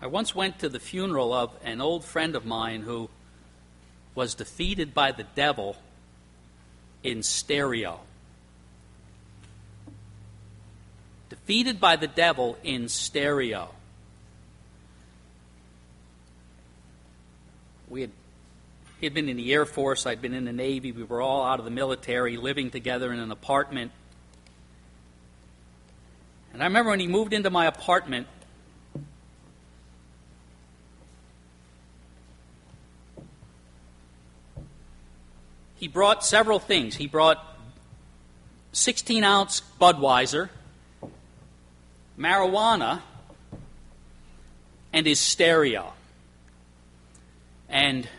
I once went to the funeral of an old friend of mine who was defeated by the devil in stereo. Defeated by the devil in stereo. He had been in the Air Force, I'd been in the Navy, we were all out of the military, living together in an apartment. And I remember when he moved into my apartment, he brought several things. He brought 16-ounce Budweiser, marijuana, and his stereo. And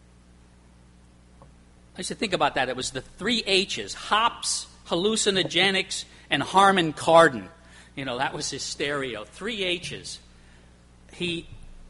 I used to think about that. It was the 3 H's, hops, hallucinogenics, and Harman Kardon. You know, that was his stereo. 3 H's. He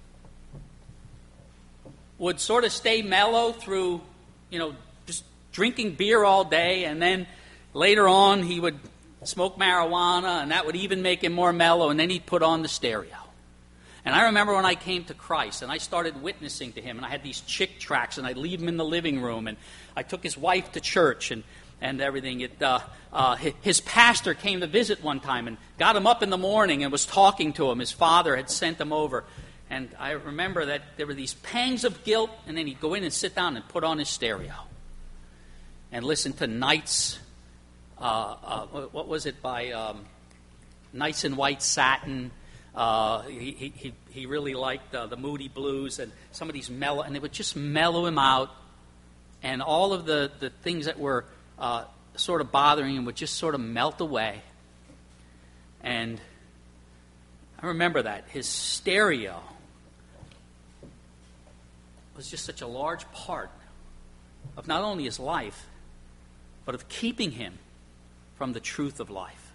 would sort of stay mellow through, just drinking beer all day, and then later on he would smoke marijuana, and that would even make him more mellow, and then he'd put on the stereo. And I remember when I came to Christ, and I started witnessing to him, and I had these Chick tracts, and I'd leave him in the living room, and I took his wife to church, and everything. His pastor came to visit one time and got him up in the morning and was talking to him. His father had sent him over. And I remember that there were these pangs of guilt, and then he'd go in and sit down and put on his stereo and listen to Nights, what was it, by Nights in White Satin. He really liked the Moody Blues and some of these mellow, and they would just mellow him out. And all of the things that were sort of bothering him would just sort of melt away. And I remember that. His stereo was just such a large part of not only his life, but of keeping him from the truth of life.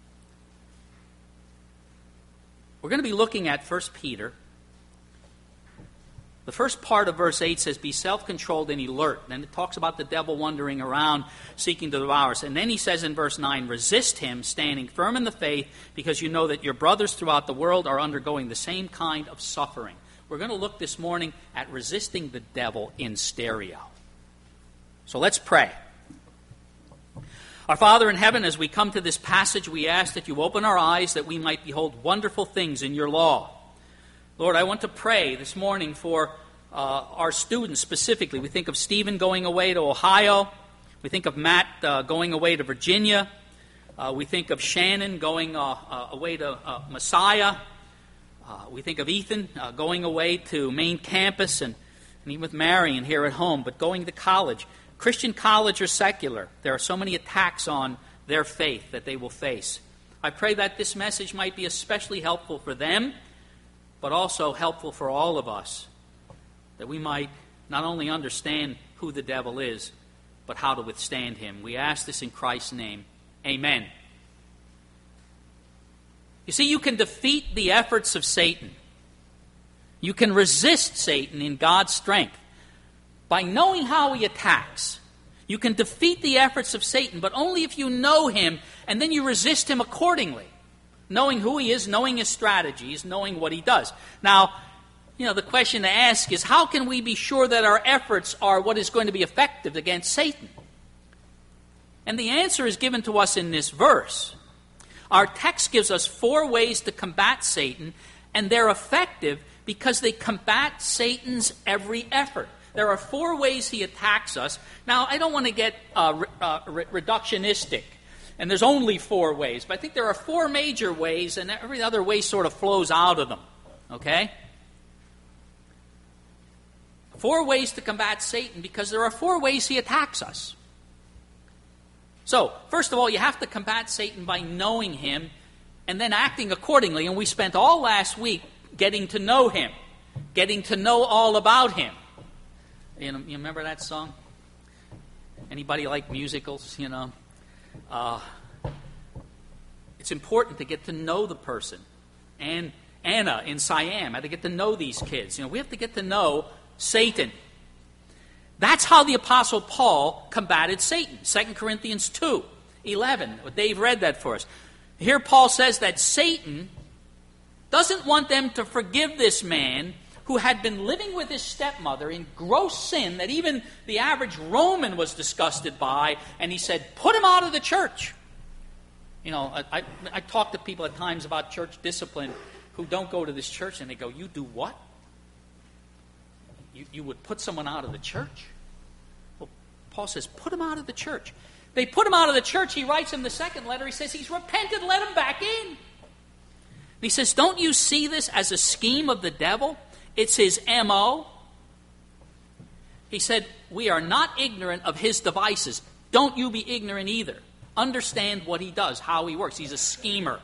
We're going to be looking at 1 Peter. The first part of verse 8 says, be self-controlled and alert. Then it talks about the devil wandering around, seeking to devour us. And then he says in verse 9, resist him, standing firm in the faith, because you know that your brothers throughout the world are undergoing the same kind of suffering. We're going to look this morning at resisting the devil in stereo. So let's pray. Our Father in heaven, as we come to this passage, we ask that you open our eyes that we might behold wonderful things in your law. Lord, I want to pray this morning for our students specifically. We think of Stephen going away to Ohio. We think of Matt going away to Virginia. We think of Shannon going away to Messiah. We think of Ethan going away to main campus and even with Marion here at home, but going to college. Christian college or secular, there are so many attacks on their faith that they will face. I pray that this message might be especially helpful for them, but also helpful for all of us, that we might not only understand who the devil is, but how to withstand him. We ask this in Christ's name. Amen. You see, you can defeat the efforts of Satan. You can resist Satan in God's strength by knowing how he attacks. You can defeat the efforts of Satan, but only if you know him, and then you resist him accordingly. Knowing who he is, knowing his strategies, knowing what he does. Now, the question to ask is, how can we be sure that our efforts are what is going to be effective against Satan? And the answer is given to us in this verse. Our text gives us 4 ways to combat Satan, and they're effective because they combat Satan's every effort. There are 4 ways he attacks us. Now, I don't want to get reductionistic, and there's only 4 ways, but I think there are 4 major ways, and every other way sort of flows out of them. Okay? 4 ways to combat Satan because there are 4 ways he attacks us. So, first of all, you have to combat Satan by knowing him and then acting accordingly. And we spent all last week getting to know him, getting to know all about him. You remember that song? Anybody like musicals? It's important to get to know the person. And Anna in Siam had to get to know these kids. We have to get to know Satan. That's how the Apostle Paul combated Satan. 2 Corinthians 2:11. Dave read that for us. Here Paul says that Satan doesn't want them to forgive this man who had been living with his stepmother in gross sin that even the average Roman was disgusted by, and he said, put him out of the church. You know, I talk to people at times about church discipline who don't go to this church, and they go, you do what? You would put someone out of the church? Well, Paul says, put him out of the church. They put him out of the church. He writes in the second letter, he says, he's repented, let him back in. He says, don't you see this as a scheme of the devil? It's his M.O. He said, we are not ignorant of his devices. Don't you be ignorant either. Understand what he does, how he works. He's a schemer.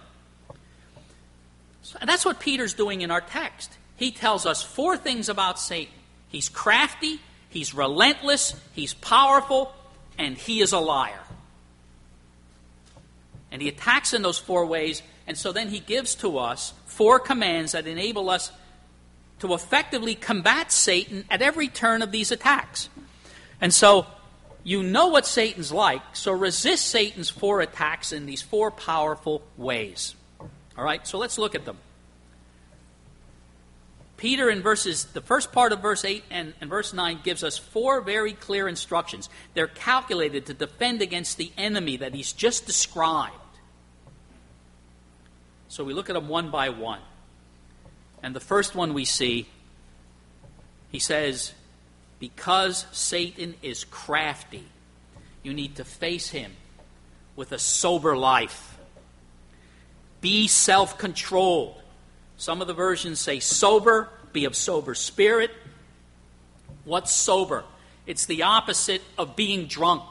And that's what Peter's doing in our text. He tells us 4 things about Satan. He's crafty, he's relentless, he's powerful, and he is a liar. And he attacks in those 4 ways, and so then he gives to us 4 commands that enable us to effectively combat Satan at every turn of these attacks. And so, you know what Satan's like, so resist Satan's 4 attacks in these 4 powerful ways. All right, so let's look at them. Peter in the first part of verse 8 and verse 9 gives us 4 very clear instructions. They're calculated to defend against the enemy that he's just described. So we look at them one by one. And the first one we see, he says, because Satan is crafty, you need to face him with a sober life. Be self-controlled. Some of the versions say sober, be of sober spirit. What's sober? It's the opposite of being drunk.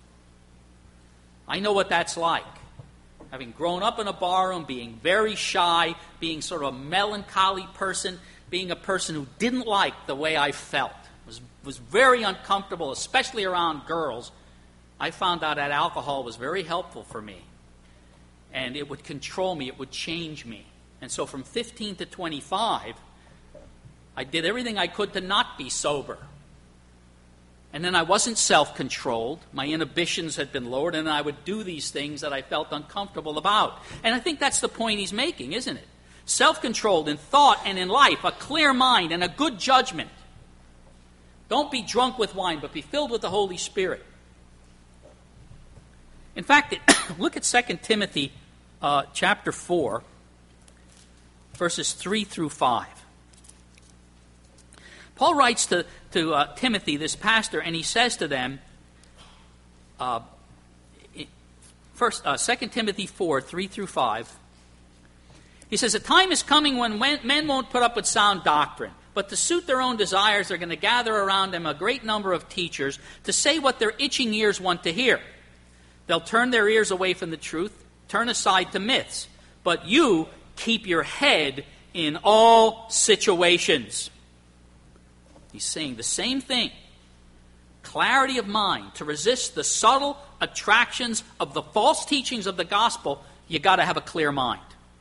I know what that's like. Having grown up in a barroom, being very shy, being sort of a melancholy person, being a person who didn't like the way I felt, was very uncomfortable, especially around girls. I found out that alcohol was very helpful for me. And it would control me, it would change me. And so from 15 to 25, I did everything I could to not be sober. And then I wasn't self-controlled. My inhibitions had been lowered, and I would do these things that I felt uncomfortable about. And I think that's the point he's making, isn't it? Self-controlled in thought and in life, a clear mind and a good judgment. Don't be drunk with wine, but be filled with the Holy Spirit. In fact, look at 2 Timothy chapter 4, verses 3 through 5. Paul writes to Timothy, this pastor, and he says to them, 2 Timothy 4, 3 through 5, he says, a time is coming when men won't put up with sound doctrine, but to suit their own desires, they're going to gather around them a great number of teachers to say what their itching ears want to hear. They'll turn their ears away from the truth, turn aside to myths. But you keep your head in all situations. He's saying the same thing. Clarity of mind to resist the subtle attractions of the false teachings of the gospel. You got to have a clear mind.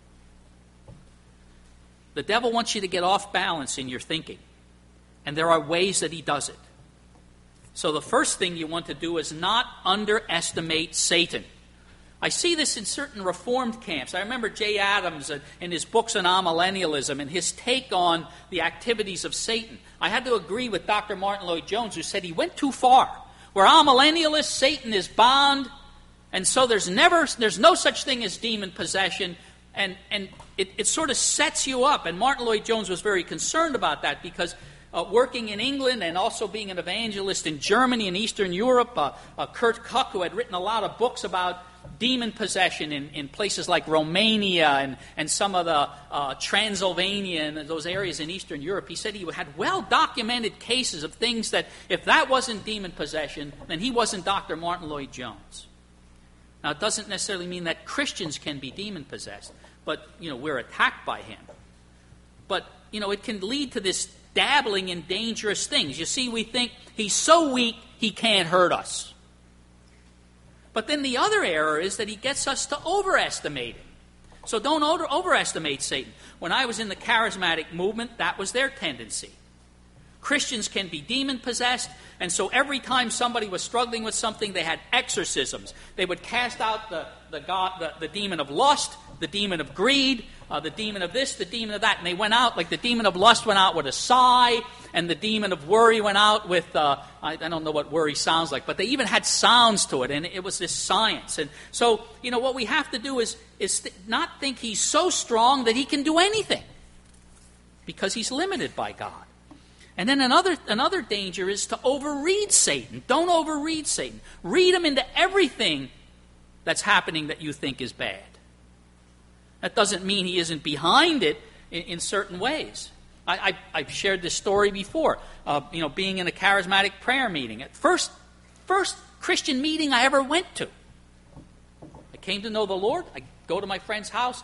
The devil wants you to get off balance in your thinking. And there are ways that he does it. So the first thing you want to do is not underestimate Satan. I see this in certain Reformed camps. I remember Jay Adams in his books on amillennialism and his take on the activities of Satan. I had to agree with Dr. Martin Lloyd-Jones, who said he went too far. Where amillennialists, Satan is bound, and so there's no such thing as demon possession, and it sort of sets you up. And Martin Lloyd-Jones was very concerned about that because working in England and also being an evangelist in Germany and Eastern Europe, Kurt Kuck, who had written a lot of books about demon possession in places like Romania and some of the Transylvania and those areas in Eastern Europe, he said he had well-documented cases of things that if that wasn't demon possession, then he wasn't Dr. Martin Lloyd-Jones. Now, it doesn't necessarily mean that Christians can be demon-possessed, but, we're attacked by him. But, it can lead to this dabbling in dangerous things. You see, we think he's so weak, he can't hurt us. But then the other error is that he gets us to overestimate him. So don't overestimate Satan. When I was in the charismatic movement, that was their tendency. Christians can be demon-possessed, and so every time somebody was struggling with something, they had exorcisms. They would cast out the demon of lust, the demon of greed, the demon of this, the demon of that. And they went out, like the demon of lust went out with a sigh, and the demon of worry went out with, I don't know what worry sounds like, but they even had sounds to it, and it was this science. And so, what we have to do is not think he's so strong that he can do anything, because he's limited by God. And then another danger is to overread Satan. Don't overread Satan. Read him into everything that's happening that you think is bad. That doesn't mean he isn't behind it in certain ways. I've shared this story before. Being in a charismatic prayer meeting. At first Christian meeting I ever went to. I came to know the Lord. I go to my friend's house.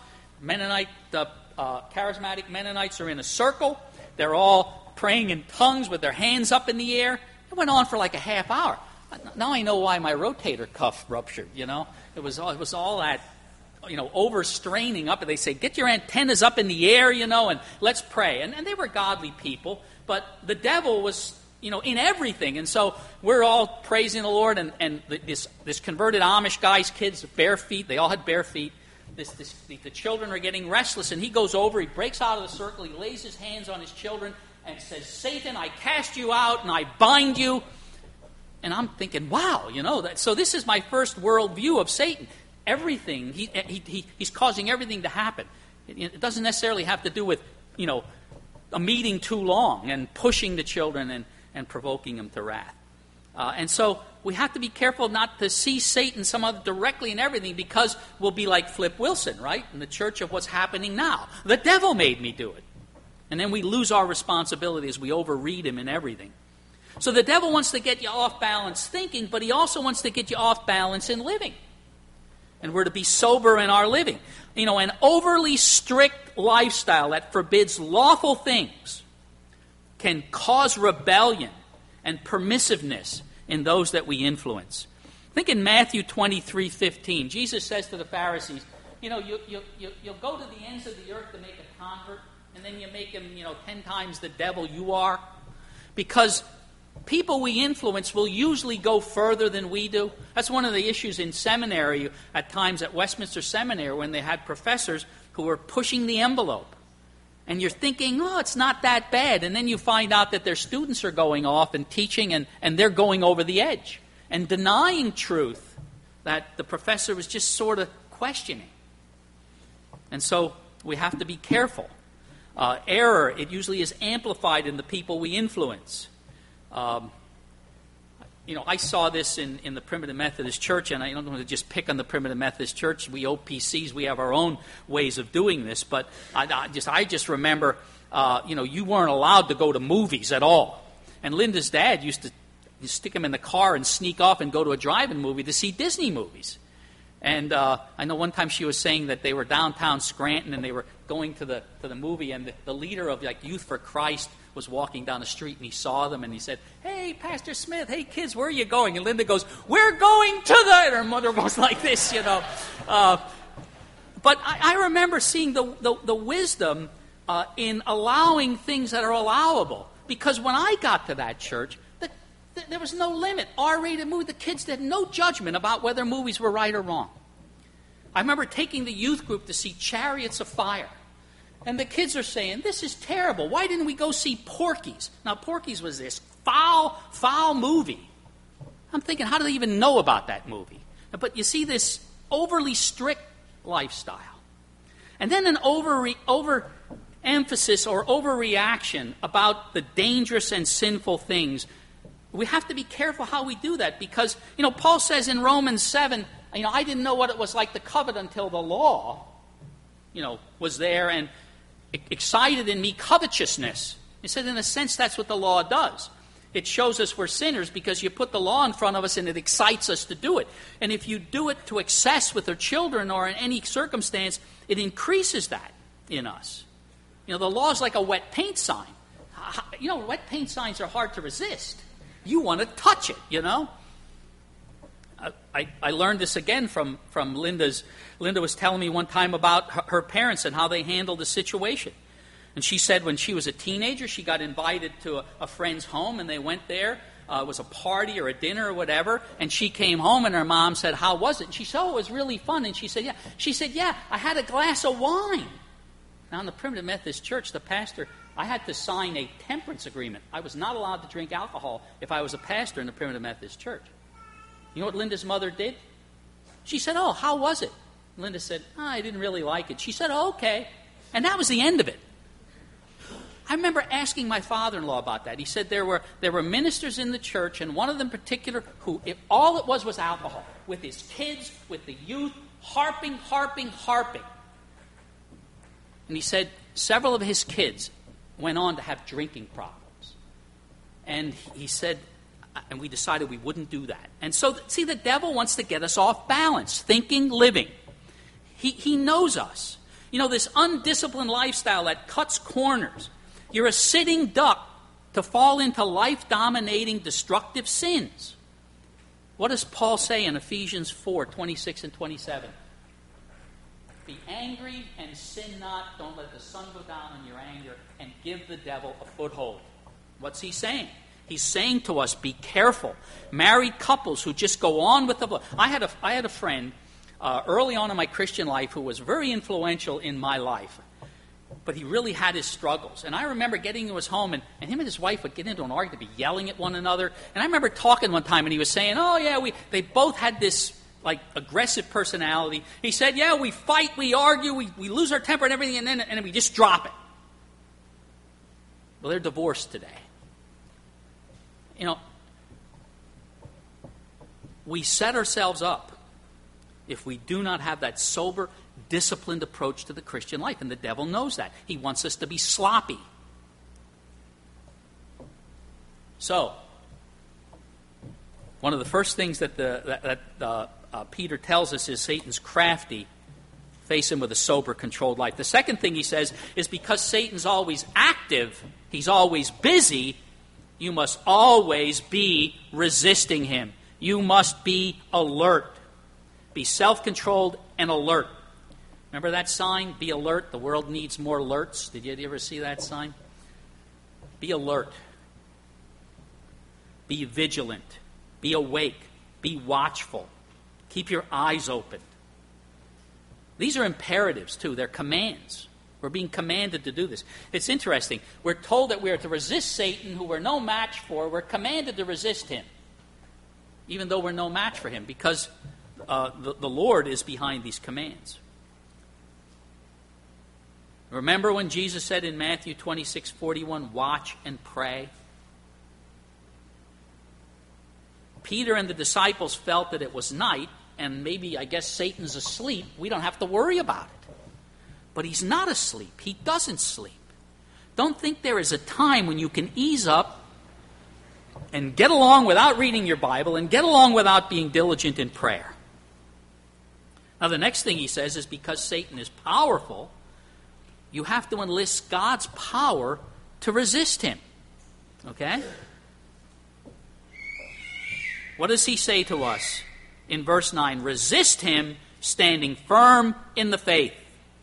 Charismatic Mennonites are in a circle. They're all praying in tongues with their hands up in the air. It went on for like a half hour. Now I know why my rotator cuff ruptured, It was all that, overstraining up. And they say, get your antennas up in the air, and let's pray. And they were godly people, but the devil was, in everything. And so we're all praising the Lord, and this converted Amish guy's kids, bare feet, they all had bare feet. The children are getting restless, and he goes over, he breaks out of the circle, he lays his hands on his children, and says, Satan, I cast you out and I bind you. And I'm thinking, wow, so this is my first world view of Satan. Everything, he's causing everything to happen. It doesn't necessarily have to do with, a meeting too long and pushing the children and provoking them to wrath. And so we have to be careful not to see Satan directly in everything, because we'll be like Flip Wilson, right? In the church of what's happening now. The devil made me do it. And then we lose our responsibility as we overread him in everything. So the devil wants to get you off balance thinking, but he also wants to get you off balance in living. And we're to be sober in our living. An overly strict lifestyle that forbids lawful things can cause rebellion and permissiveness in those that we influence. Think in Matthew 23:15. Jesus says to the Pharisees, you'll go to the ends of the earth to make a convert, and then you make him, 10 times the devil you are. Because people we influence will usually go further than we do. That's one of the issues in seminary, at times at Westminster Seminary, when they had professors who were pushing the envelope. And you're thinking, it's not that bad. And then you find out that their students are going off and teaching, and they're going over the edge and denying truth that the professor was just sort of questioning. And so we have to be careful. Error, it usually is amplified in the people we influence. I saw this in the Primitive Methodist Church, and I don't want to just pick on the Primitive Methodist Church. We OPCs, we have our own ways of doing this, but I just remember, you weren't allowed to go to movies at all. And Linda's dad used to stick him in the car and sneak off and go to a drive-in movie to see Disney movies. And I know one time she was saying that they were downtown Scranton and they were going to the movie, and the leader of Youth for Christ was walking down the street, and he saw them, and he said, "Hey, Pastor Smith, hey kids, where are you going?" And Linda goes, "We're going to the," and her mother goes like this, But I remember seeing the wisdom in allowing things that are allowable, because when I got to that church, there was no limit. R-rated movie. The kids had no judgment about whether movies were right or wrong. I remember taking the youth group to see Chariots of Fire. And the kids are saying, "This is terrible. Why didn't we go see Porky's?" Now, Porky's was this foul movie. I'm thinking, how do they even know about that movie? But you see this overly strict lifestyle. And then an overemphasis or overreaction about the dangerous and sinful things. We have to be careful how we do that, because, Paul says in Romans 7, I didn't know what it was like to covet until the law, was there and excited in me covetousness. He said, in a sense, that's what the law does. It shows us we're sinners because you put the law in front of us and it excites us to do it. And if you do it to excess with our children or in any circumstance, it increases that in us. The law is like a wet paint sign. Wet paint signs are hard to resist. You want to touch it, I learned this again from Linda's. Linda was telling me one time about her parents and how they handled the situation. And she said when she was a teenager, she got invited to a friend's home, and they went there. It was a party or a dinner or whatever. And she came home, and her mom said, "How was it?" And she said, "Oh, it was really fun." And she said, "Yeah." She said, "Yeah, I had a glass of wine." Now, in the Primitive Methodist Church, the pastor, I had to sign a temperance agreement. I was not allowed to drink alcohol if I was a pastor in the Primitive Methodist Church. You know what Linda's mother did? She said, "Oh, how was it?" Linda said, "I didn't really like it." She said, "Oh, okay." And that was the end of it. I remember asking my father-in-law about that. He said there were ministers in the church, and one of them in particular, who if all it was alcohol, with his kids, with the youth, harping. And he said several of his kids went on to have drinking problems. And he said, and we decided we wouldn't do that. And so, see, the devil wants to get us off balance, thinking, living. He knows us. You know, this undisciplined lifestyle that cuts corners. You're a sitting duck to fall into life-dominating, destructive sins. What does Paul say in Ephesians 4:26 and 27? Be angry and sin not. Don't let the sun go down in your anger, and give the devil a foothold. What's he saying? He's saying to us, be careful. Married couples who just go on with the blood. I had a friend early on in my Christian life who was very influential in my life. But he really had his struggles. And I remember getting to his home, and him and his wife would get into an argument, be yelling at one another. And I remember talking one time, and he was saying, "Oh, yeah, they both had this, like, aggressive personality." He said, "Yeah, we fight, we argue, we lose our temper and everything, and then we just drop it." Well, they're divorced today. You know, we set ourselves up if we do not have that sober, disciplined approach to the Christian life. And the devil knows that. He wants us to be sloppy. So, one of the first things that Peter tells us is Satan's crafty. Face him with a sober, controlled life. The second thing he says is because Satan's always active, he's always busy, you must always be resisting him. You must be alert. Be self-controlled and alert. Remember that sign? Be alert. The world needs more alerts. Did you ever see that sign? Be alert. Be vigilant. Be awake. Be watchful. Keep your eyes open. These are imperatives, too. They're commands. We're being commanded to do this. It's interesting. We're told that we are to resist Satan, who we're no match for. We're commanded to resist him, even though we're no match for him, because the Lord is behind these commands. Remember when Jesus said in Matthew 26:41, "Watch and pray"? Peter and the disciples felt that it was night, and maybe, I guess, Satan's asleep. We don't have to worry about it. But he's not asleep. He doesn't sleep. Don't think there is a time when you can ease up and get along without reading your Bible and get along without being diligent in prayer. Now, the next thing he says is because Satan is powerful, you have to enlist God's power to resist him. Okay? What does he say to us in verse 9? Resist him, standing firm in the faith.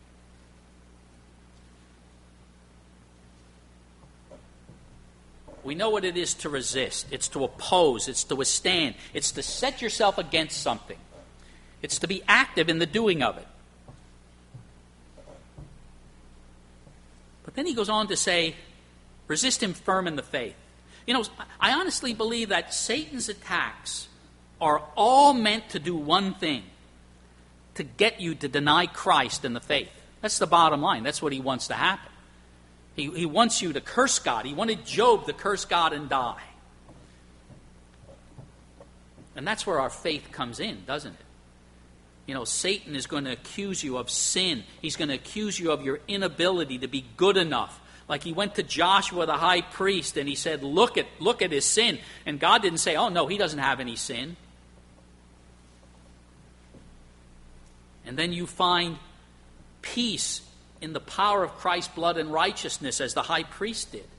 We know what it is to resist. It's to oppose. It's to withstand. It's to set yourself against something. It's to be active in the doing of it. But then he goes on to say, resist him firm in the faith. You know, I honestly believe that Satan's attacks are all meant to do one thing: to get you to deny Christ and the faith. That's the bottom line. That's what he wants to happen. He wants you to curse God. He wanted Job to curse God and die. And that's where our faith comes in, doesn't it? You know, Satan is going to accuse you of sin. He's going to accuse you of your inability to be good enough. Like he went to Joshua the high priest and he said, look at his sin. And God didn't say, "Oh, no, he doesn't have any sin." And then you find peace in the power of Christ's blood and righteousness, as the high priest did.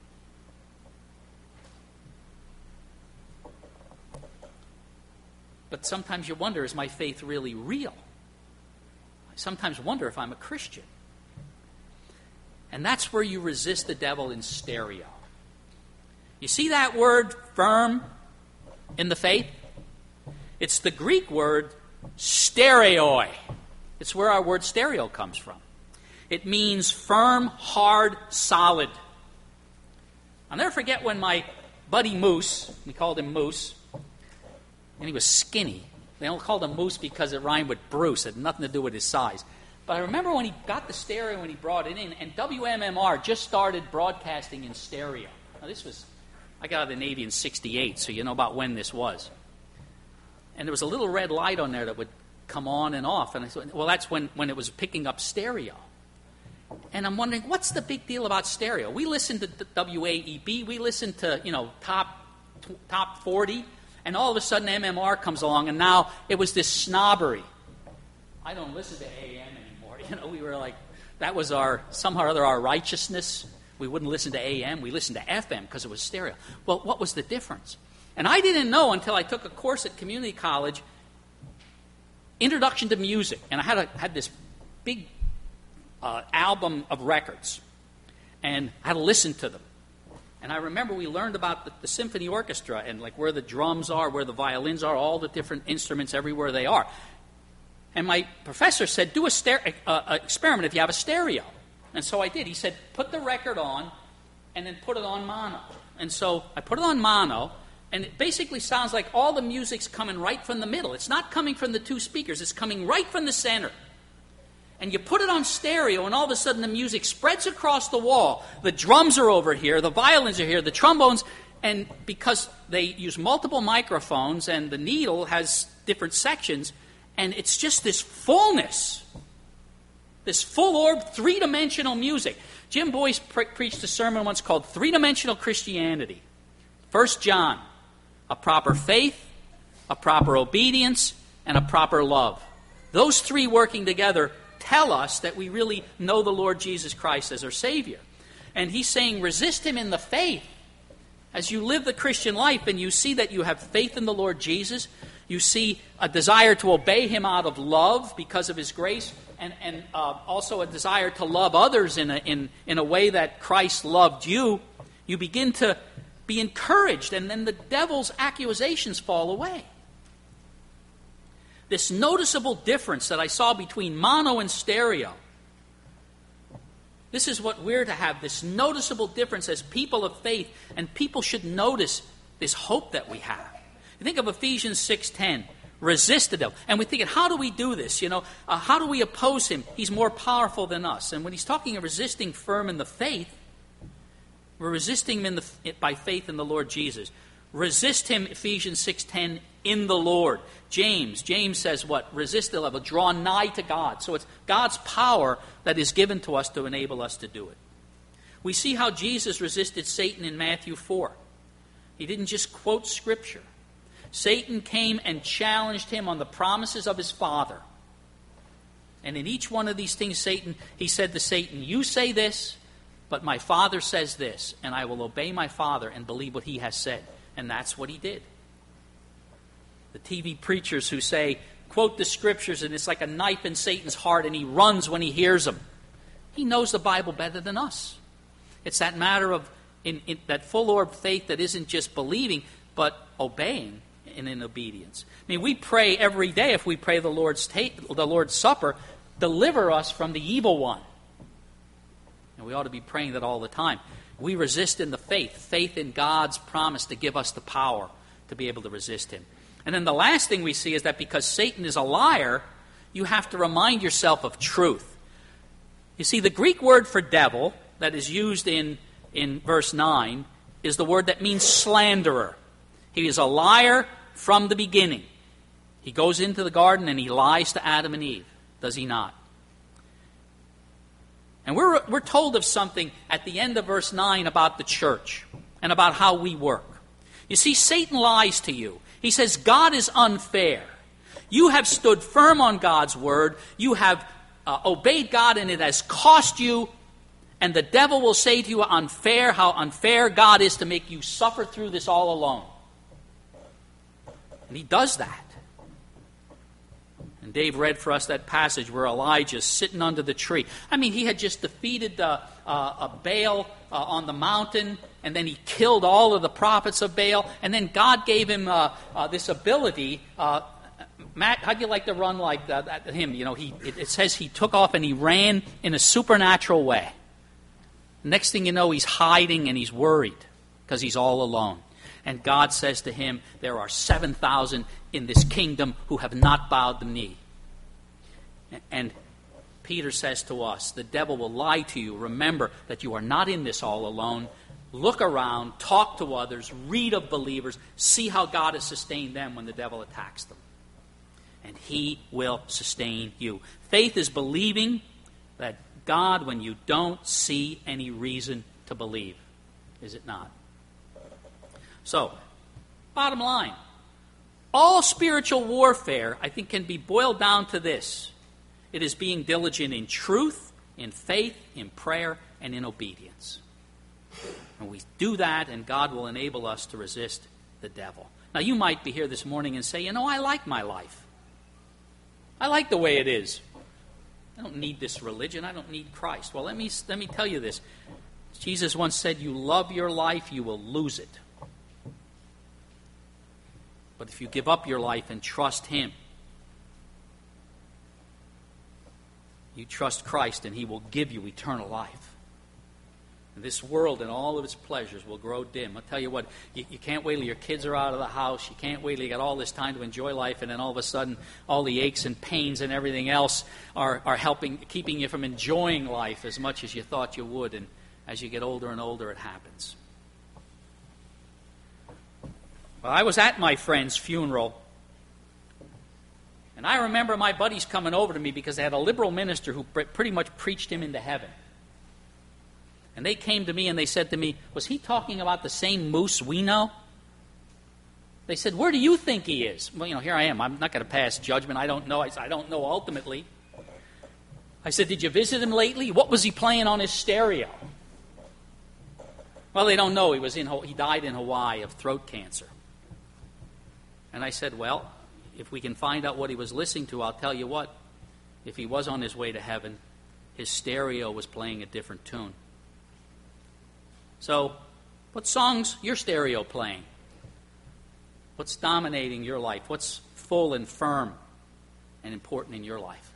But sometimes you wonder, is my faith really real? I sometimes wonder if I'm a Christian. And that's where you resist the devil in stereo. You see that word, firm, in the faith? It's the Greek word stereoi. It's where our word stereo comes from. It means firm, hard, solid. I'll never forget when my buddy Moose, we called him Moose, and he was skinny. They only called him Moose because it rhymed with Bruce. It had nothing to do with his size. But I remember when he got the stereo and he brought it in, and WMMR just started broadcasting in stereo. Now I got out of the Navy in 1968, so you know about when this was. And there was a little red light on there that would come on and off. And I said, well, that's when it was picking up stereo. And I'm wondering, what's the big deal about stereo? We listen to WAEB, we listen to, top 40, and all of a sudden MMR comes along, and now it was this snobbery. I don't listen to AM anymore. We were like, that was somehow or other our righteousness. We wouldn't listen to AM, we listened to FM because it was stereo. Well, what was the difference? And I didn't know until I took a course at community college, Introduction to Music, and I had this big album of records, and I had to listen to them. And I remember we learned about the symphony orchestra and like where the drums are, where the violins are, all the different instruments everywhere they are. And my professor said, do a experiment if you have a stereo. And so I did. He said, put the record on and then put it on mono. And so I put it on mono, and it basically sounds like all the music's coming right from the middle. It's not coming from the two speakers. It's coming right from the center. And you put it on stereo, and all of a sudden the music spreads across the wall. The drums are over here, the violins are here, the trombones, and because they use multiple microphones and the needle has different sections, and it's just this fullness, this full-orb, three-dimensional music. Jim Boyce preached a sermon once called Three-Dimensional Christianity. 1 John, a proper faith, a proper obedience, and a proper love. Those three working together tell us that we really know the Lord Jesus Christ as our Savior. And he's saying, resist him in the faith. As you live the Christian life and you see that you have faith in the Lord Jesus, you see a desire to obey him out of love because of his grace, and also a desire to love others in a way that Christ loved you, you begin to be encouraged, and then the devil's accusations fall away. This noticeable difference that I saw between mono and stereo. This is what we're to have, this noticeable difference as people of faith, and people should notice this hope that we have. You think of Ephesians 6:10, resist the devil. And we're thinking, how do we do this? How do we oppose him? He's more powerful than us. And when he's talking of resisting firm in the faith, we're resisting him by faith in the Lord Jesus. Resist him, Ephesians 6:10, in the Lord. James says what? Resist the devil, draw nigh to God. So it's God's power that is given to us to enable us to do it. We see how Jesus resisted Satan in Matthew 4. He didn't just quote Scripture. Satan came and challenged him on the promises of his Father. And in each one of these things, he said to Satan, you say this, but my Father says this, and I will obey my Father and believe what he has said. And that's what he did. The TV preachers who say, quote the Scriptures, and it's like a knife in Satan's heart, and he runs when he hears them. He knows the Bible better than us. It's that matter of in that full-orb faith that isn't just believing, but obeying and in obedience. I mean, we pray every day, if we pray the Lord's Supper, deliver us from the evil one. And we ought to be praying that all the time. We resist in the faith in God's promise to give us the power to be able to resist him. And then the last thing we see is that because Satan is a liar, you have to remind yourself of truth. You see, the Greek word for devil that is used in verse 9 is the word that means slanderer. He is a liar from the beginning. He goes into the garden and he lies to Adam and Eve, does he not? And we're told of something at the end of verse 9 about the church and about how we work. You see, Satan lies to you. He says, God is unfair. You have stood firm on God's word. You have obeyed God, and it has cost you. And the devil will say to you, how unfair God is to make you suffer through this all alone. And he does that. And Dave read for us that passage where Elijah's sitting under the tree. I mean, he had just defeated a Baal on the mountain, and then he killed all of the prophets of Baal. And then God gave him this ability Matt, how'd you like to run like him? You know, it says he took off and he ran in a supernatural way. Next thing you know, he's hiding and he's worried because he's all alone. And God says to him, there are 7,000 in this kingdom who have not bowed the knee. And Peter says to us, the devil will lie to you. Remember that you are not in this all alone. Look around, talk to others, read of believers, see how God has sustained them when the devil attacks them. And he will sustain you. Faith is believing that God when you don't see any reason to believe. Is it not? So, bottom line, all spiritual warfare, I think, can be boiled down to this. It is being diligent in truth, in faith, in prayer, and in obedience. And we do that, and God will enable us to resist the devil. Now, you might be here this morning and say, I like my life. I like the way it is. I don't need this religion. I don't need Christ. Well, let me tell you this. Jesus once said, you love your life, you will lose it. But if you give up your life and trust Him, you trust Christ and He will give you eternal life. And this world and all of its pleasures will grow dim. I'll tell you what, you can't wait till your kids are out of the house. You can't wait till you got all this time to enjoy life, and then all of a sudden all the aches and pains and everything else are keeping you from enjoying life as much as you thought you would. And as you get older and older, it happens. Well, I was at my friend's funeral, and I remember my buddies coming over to me because they had a liberal minister who pretty much preached him into heaven. And they came to me and they said to me, was he talking about the same moose we know? They said, where do you think he is? Well, here I am. I'm not going to pass judgment. I don't know. I said, I don't know ultimately. I said, did you visit him lately? What was he playing on his stereo? Well, they don't know. He died in Hawaii of throat cancer. And I said, well, if we can find out what he was listening to, I'll tell you what. If he was on his way to heaven, his stereo was playing a different tune. So, what song's your stereo playing? What's dominating your life? What's full and firm and important in your life?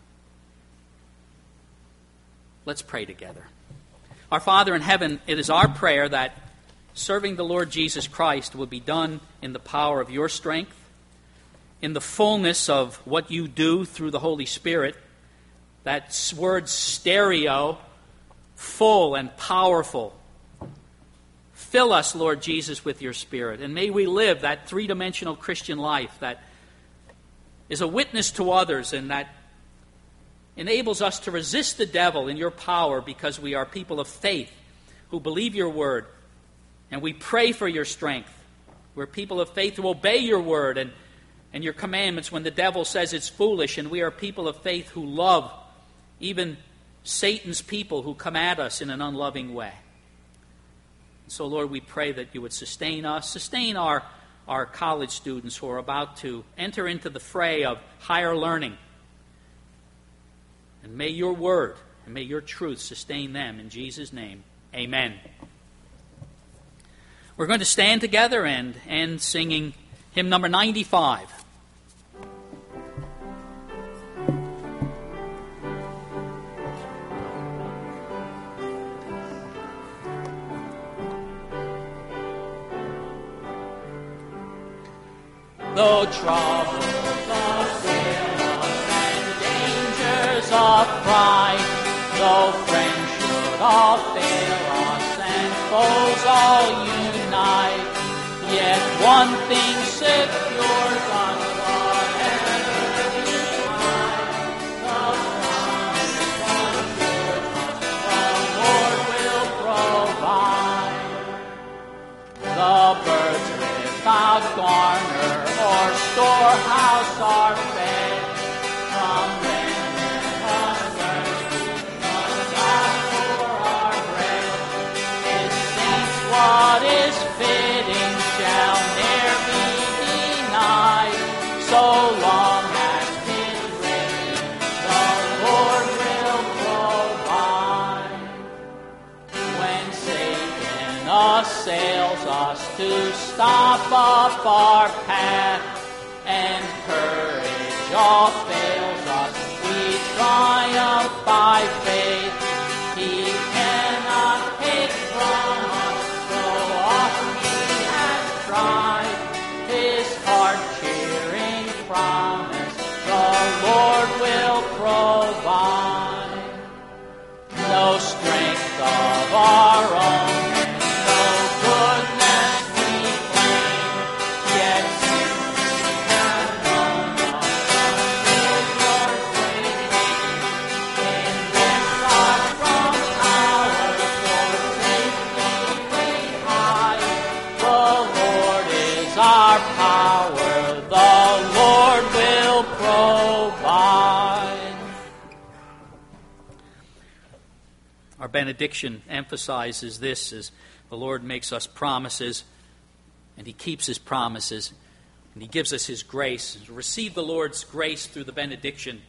Let's pray together. Our Father in heaven, it is our prayer that serving the Lord Jesus Christ will be done in the power of your strength, in the fullness of what you do through the Holy Spirit. That word stereo, full and powerful. Fill us, Lord Jesus, with your Spirit. And may we live that three-dimensional Christian life that is a witness to others and that enables us to resist the devil in your power because we are people of faith who believe your word. And we pray for your strength. We're people of faith who obey your word and your commandments when the devil says it's foolish. And we are people of faith who love even Satan's people who come at us in an unloving way. So, Lord, we pray that you would sustain us, sustain our college students who are about to enter into the fray of higher learning. And may your word and may your truth sustain them. In Jesus' name, amen. We're going to stand together and end singing hymn number 95. Though troubles assail us and dangers of pride, though friends should all fail us and foes all unite, yet one thing secures us whatever betide. The promise assures us the Lord will provide. The birds without garner or storehouse are fed from them and others who trust for our bread. His saints, what is fitting shall ne'er be denied. So long as his reign, the Lord will provide. When Satan assails us to stop up our path and courage all fails us, we triumph by faith. He cannot take from us, so often he has tried. His heart-cheering promise, the Lord will provide. No strength of our own, and no goodness we claim, yet since we have known of the Lord's way, in this our strong tower, for safety we hide. The Lord is our power, the Lord will provide. Our benediction emphasizes this as the Lord makes us promises, and he keeps his promises, and he gives us his grace. Receive the Lord's grace through the benediction.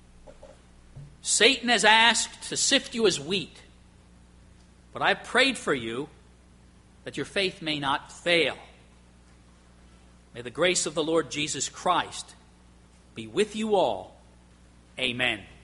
Satan has asked to sift you as wheat, but I've prayed for you that your faith may not fail. May the grace of the Lord Jesus Christ be with you all. Amen.